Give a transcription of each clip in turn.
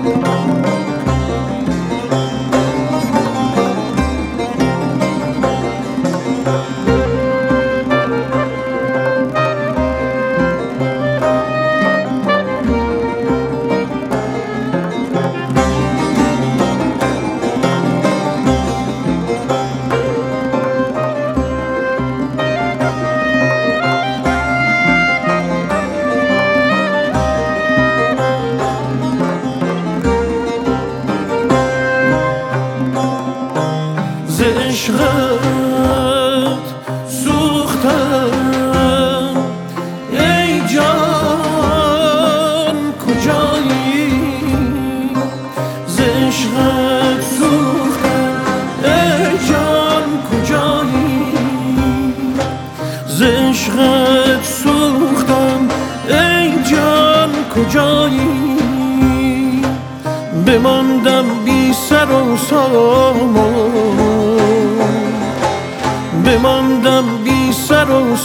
ز عشقت سوختم ای جان کجایی، ز عشقت سوختم ای جان کجایی، ز عشقت سوختم ای جان کجایی، بماندم بی سر و سامان، بماندم بی سر و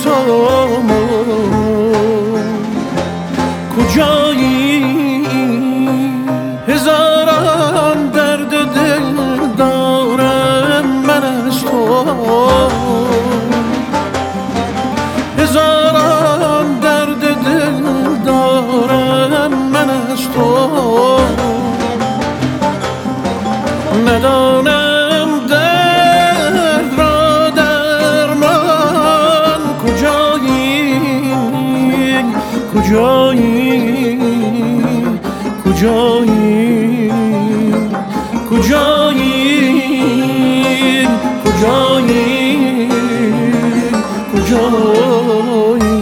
سامان، کجایی؟ هزاران درد دل دارم من از تو، هزاران درد دل دارم من از تو، ندانم درد را درمان کجایی، کجایی، کجایی، کجایی، کجایی، کجایی.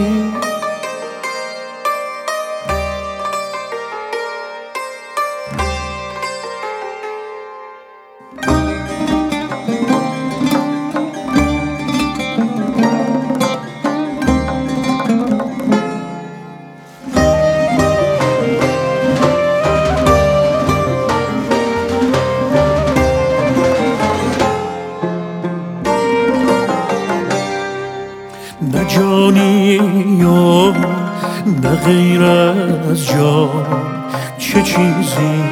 نه جانی و نه غیر از جان چه چیزی،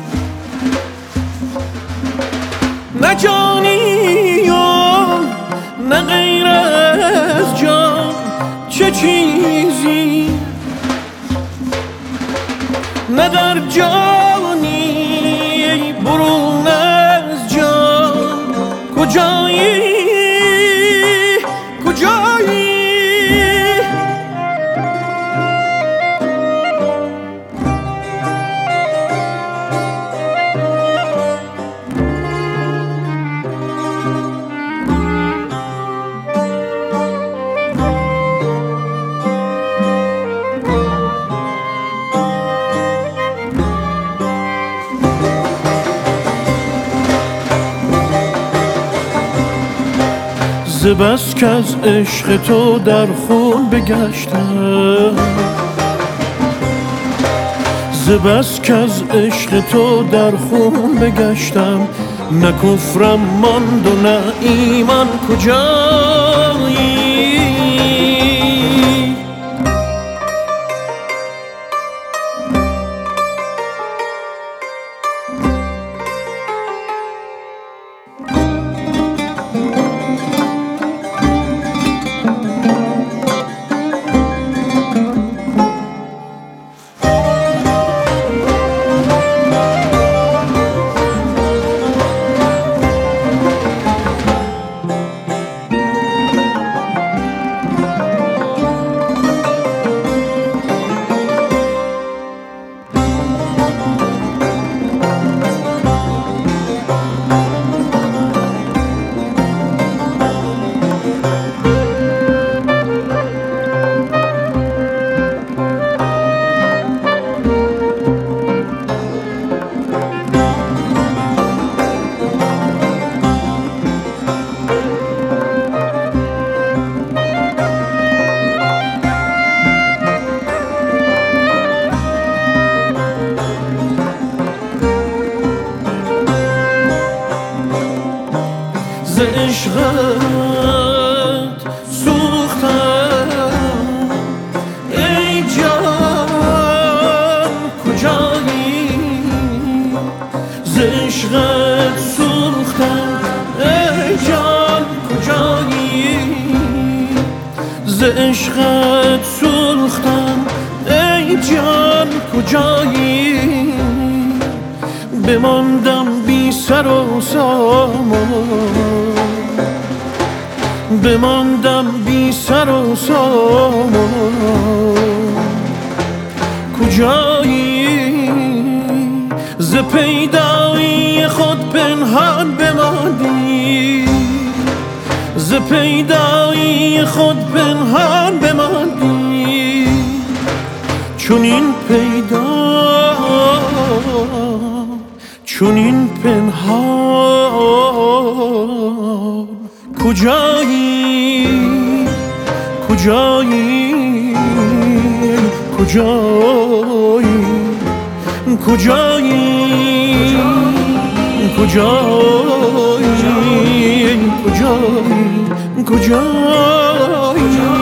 نه جانی و نه غیر از جان چه چیزی، نه در جانی برون از جان کجایی، کجایی. ز بس که از عشق تو در خون بگشتم، ز بس که از عشق تو در خون بگشتم، نه کفرم ماند و نه ایمان کجایی، ز عشقت سوختم ای جان کجایی، عشقت سوختم ای جان کجایی ز عشقت سوختم ای جان کجایی بماندم بی سر و سامان بماندم بی سر و سامان کجایی ز پیدایی خود پنهان بماندی ز پیدایی خود پنهان بماندی چونین پیدا چونین پنهان کجایی کجایی کجایی کجایی کجایی کجایی کجایی